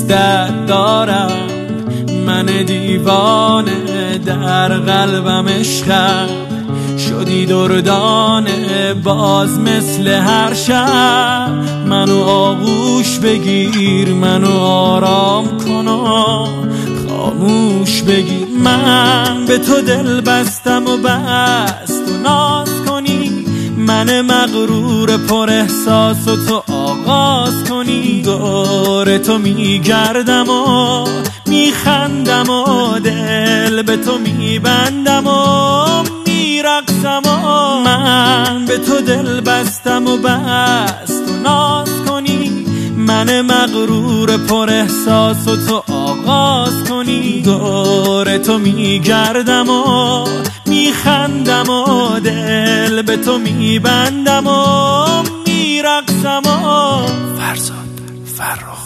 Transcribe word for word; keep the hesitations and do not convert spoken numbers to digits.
دوستت دارم، من دیوانه در قلبم عشقم، شدی دردانه باز مثل هر شب. منو آغوش بگیر، منو آرام کن و خاموش بگیر. من به تو دل بستم و بس تو ناز کنی، من مغرور پر احساس و تو آغاز کنی. دور تو میگردم و میخندم و دل به تو میبندم و میرقصم و من به تو دل بستم و بس تو ناز کنی، من مغرور پر احساس و تو آغاز کنی. دور تو میگردم و میخندم و دل به تو میبندم و میرقصم و فرزاد فرخ.